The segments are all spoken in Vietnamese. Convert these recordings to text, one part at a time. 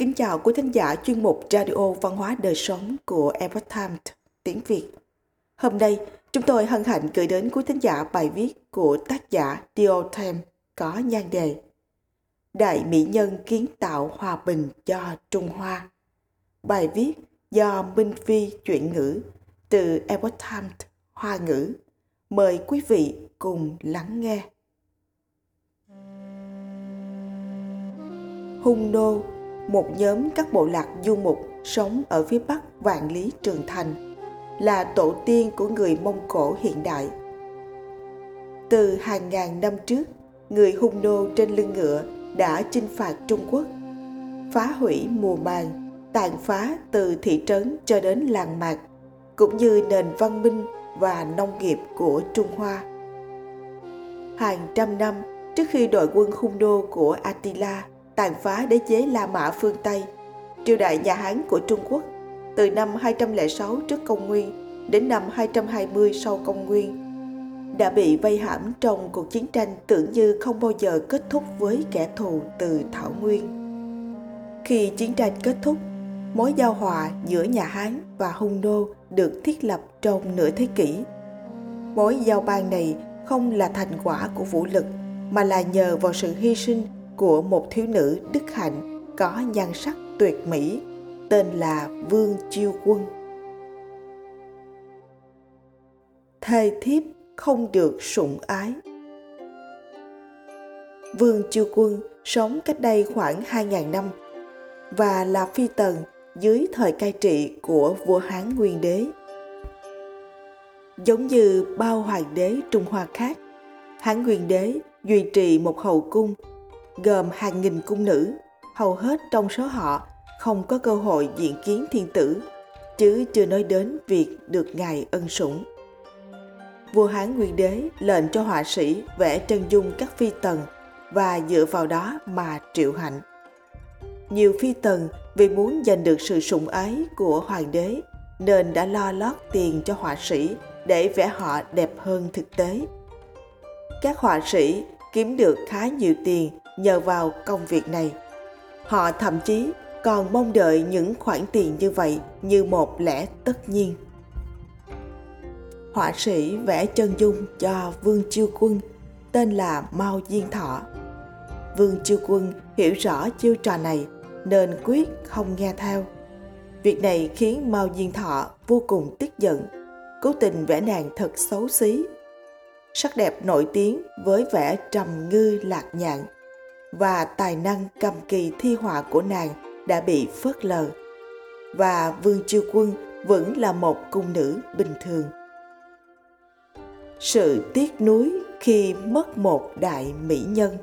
Kính chào quý thính giả chuyên mục Radio Văn hóa Đời Sống của Epoch Times tiếng Việt. Hôm nay, chúng tôi hân hạnh gửi đến quý thính giả bài viết của tác giả Dio Tham có nhan đề Đại mỹ nhân kiến tạo hòa bình cho Trung Hoa. Bài viết do Minh Phi chuyển ngữ từ Epoch Times Hoa ngữ. Mời quý vị cùng lắng nghe. Hung Nô, một nhóm các bộ lạc du mục sống ở phía bắc Vạn Lý Trường Thành, là tổ tiên của người Mông Cổ hiện đại. Từ hàng ngàn năm trước, người Hung Nô trên lưng ngựa đã chinh phạt Trung Quốc, phá hủy mùa màng, tàn phá từ thị trấn cho đến làng mạc, cũng như nền văn minh và nông nghiệp của Trung Hoa. Hàng trăm năm trước khi đội quân Hung Nô của Attila tàn phá đế chế La Mã phương Tây, triều đại nhà Hán của Trung Quốc, từ năm 206 trước công nguyên đến năm 220 sau công nguyên, đã bị vây hãm trong cuộc chiến tranh tưởng như không bao giờ kết thúc với kẻ thù từ Thảo Nguyên. Khi chiến tranh kết thúc, mối giao hòa giữa nhà Hán và Hung Nô được thiết lập trong nửa thế kỷ. Mối giao ban này không là thành quả của vũ lực, mà là nhờ vào sự hy sinh của một thiếu nữ đức hạnh có nhan sắc tuyệt mỹ, tên là Vương Chiêu Quân. Thê thiếp không được sủng ái. Vương Chiêu Quân sống cách đây khoảng 2.000 năm và là phi tần dưới thời cai trị của vua Hán Nguyên Đế. Giống như bao hoàng đế Trung Hoa khác, Hán Nguyên Đế duy trì một hậu cung gồm hàng nghìn cung nữ, hầu hết trong số họ không có cơ hội diện kiến thiên tử, chứ chưa nói đến việc được ngài ân sủng. Vua Hán Nguyên Đế lệnh cho họa sĩ vẽ chân dung các phi tần và dựa vào đó mà triệu hạnh. Nhiều phi tần vì muốn giành được sự sủng ái của hoàng đế nên đã lo lót tiền cho họa sĩ để vẽ họ đẹp hơn thực tế. Các họa sĩ kiếm được khá nhiều tiền nhờ vào công việc này. Họ thậm chí còn mong đợi những khoản tiền như vậy như một lẽ tất nhiên. Họa sĩ vẽ chân dung cho Vương Chiêu Quân tên là Mao Diên Thọ. Vương Chiêu Quân hiểu rõ chiêu trò này nên quyết không nghe theo. Việc này khiến Mao Diên Thọ vô cùng tức giận, cố tình vẽ nàng thật xấu xí. Sắc đẹp nổi tiếng với vẻ trầm ngư lạc nhạn và tài năng cầm kỳ thi họa của nàng đã bị phớt lờ, và Vương Chiêu Quân vẫn là một cung nữ bình thường. Sự tiếc nuối khi mất một đại mỹ nhân.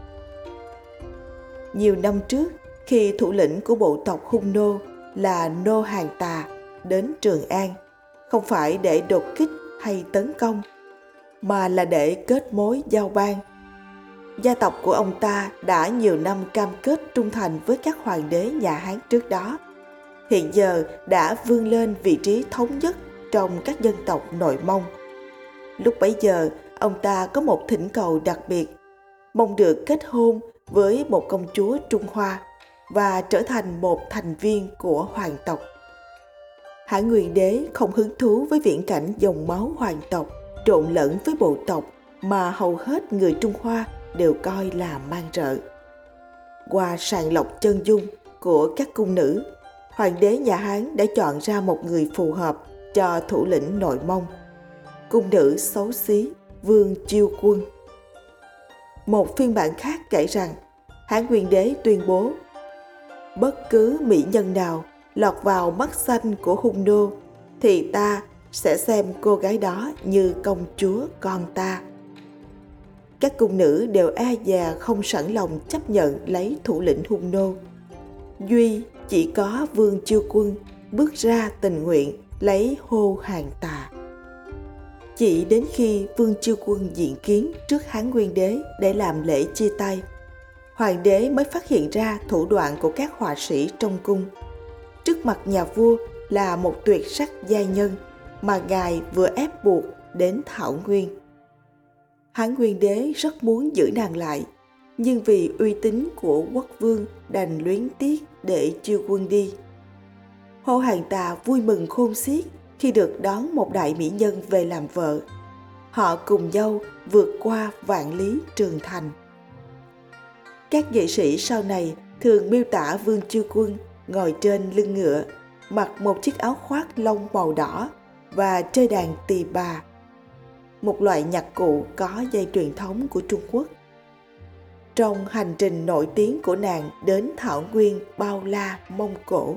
Nhiều năm trước, khi thủ lĩnh của bộ tộc Hung Nô là Nô Hàn Tà đến Trường An, không phải để đột kích hay tấn công, mà là để kết mối giao ban. Gia tộc của ông ta đã nhiều năm cam kết trung thành với các hoàng đế nhà Hán trước đó. Hiện giờ đã vươn lên vị trí thống nhất trong các dân tộc nội Mông. Lúc bấy giờ, ông ta có một thỉnh cầu đặc biệt, mong được kết hôn với một công chúa Trung Hoa và trở thành một thành viên của hoàng tộc. Hán Nguyên Đế không hứng thú với viễn cảnh dòng máu hoàng tộc trộn lẫn với bộ tộc mà hầu hết người Trung Hoa đều coi là man rợ. Qua sàng lọc chân dung của các cung nữ, hoàng đế nhà Hán đã chọn ra một người phù hợp cho thủ lĩnh nội Mông, cung nữ xấu xí Vương Chiêu Quân. Một phiên bản khác kể rằng Hán Nguyên Đế tuyên bố bất cứ mỹ nhân nào lọt vào mắt xanh của Hung Nô thì ta sẽ xem cô gái đó như công chúa con ta. Các cung nữ đều e dè không sẵn lòng chấp nhận lấy thủ lĩnh Hung Nô. Duy chỉ có Vương Chiêu Quân bước ra tình nguyện lấy Hô Hàn Tà. Chỉ đến khi Vương Chiêu Quân diện kiến trước Hán Nguyên Đế để làm lễ chia tay, hoàng đế mới phát hiện ra thủ đoạn của các họa sĩ trong cung. Trước mặt nhà vua là một tuyệt sắc giai nhân mà ngài vừa ép buộc đến Thảo Nguyên. Hán Nguyên Đế rất muốn giữ nàng lại, nhưng vì uy tín của quốc vương đành luyến tiếc để chiêu quân đi. Hồ Hàn Tà vui mừng khôn xiết khi được đón một đại mỹ nhân về làm vợ. Họ cùng nhau vượt qua vạn lý trường thành. Các nghệ sĩ sau này thường miêu tả Vương Chiêu Quân ngồi trên lưng ngựa, mặc một chiếc áo khoác lông màu đỏ và chơi đàn tỳ bà, một loại nhạc cụ có dây truyền thống của Trung Quốc. Trong hành trình nổi tiếng của nàng đến thảo nguyên bao la Mông Cổ.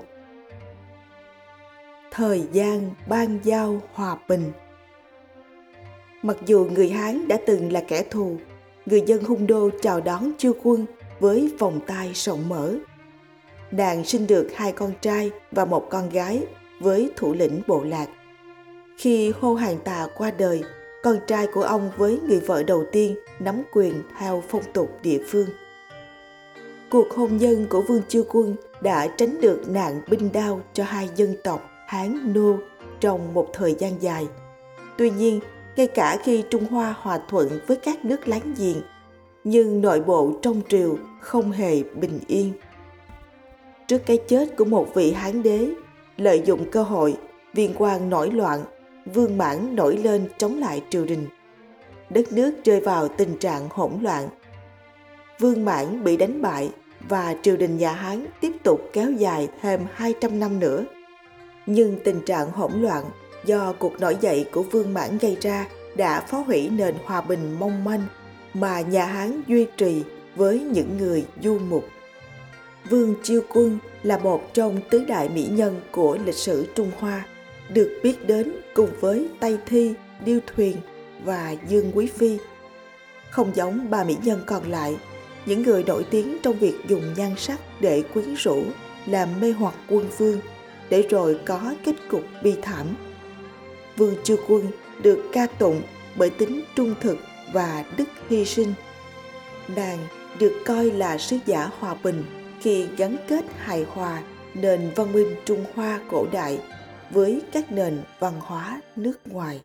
Thời gian ban giao hòa bình. Mặc dù người Hán đã từng là kẻ thù, người dân Hung Đô chào đón Chiêu Quân với vòng tay rộng mở. Nàng sinh được 2 con trai và 1 con gái với thủ lĩnh bộ lạc. Khi Hồ Hàn Tà qua đời, con trai của ông với người vợ đầu tiên nắm quyền theo phong tục địa phương. Cuộc hôn nhân của Vương Chiêu Quân đã tránh được nạn binh đao cho hai dân tộc Hán Nô trong một thời gian dài. Tuy nhiên, ngay cả khi Trung Hoa hòa thuận với các nước láng giềng, nhưng nội bộ trong triều không hề bình yên. Trước cái chết của một vị Hán đế, lợi dụng cơ hội, Viên Quang nổi loạn, Vương Mãn nổi lên chống lại triều đình. Đất nước rơi vào tình trạng hỗn loạn. Vương Mãn bị đánh bại và triều đình nhà Hán tiếp tục kéo dài thêm 200 năm nữa. Nhưng tình trạng hỗn loạn do cuộc nổi dậy của Vương Mãn gây ra đã phá hủy nền hòa bình mong manh mà nhà Hán duy trì với những người du mục. Vương Chiêu Quân là một trong tứ đại mỹ nhân của lịch sử Trung Hoa, được biết đến cùng với Tây Thi, Điêu Thuyền và Dương Quý Phi. Không giống 3 mỹ nhân còn lại, những người nổi tiếng trong việc dùng nhan sắc để quyến rũ, làm mê hoặc quân vương, để rồi có kết cục bi thảm. Vương Chiêu Quân được ca tụng bởi tính trung thực và đức hy sinh. Nàng được coi là sứ giả hòa bình khi gắn kết hài hòa nền văn minh Trung Hoa cổ đại với các nền văn hóa nước ngoài.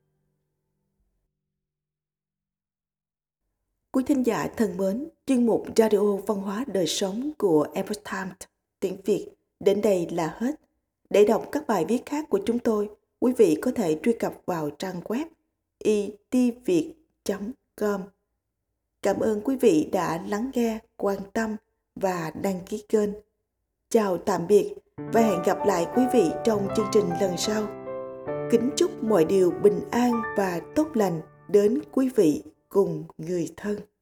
Quý thính giả thân mến, chuyên mục Radio Văn hóa Đời Sống của Epoch Times tiếng Việt đến đây là hết. Để đọc các bài viết khác của chúng tôi, quý vị có thể truy cập vào trang web itviet.com. Cảm ơn quý vị đã lắng nghe, quan tâm và đăng ký kênh. Chào tạm biệt và hẹn gặp lại quý vị trong chương trình lần sau. Kính chúc mọi điều bình an và tốt lành đến quý vị cùng người thân.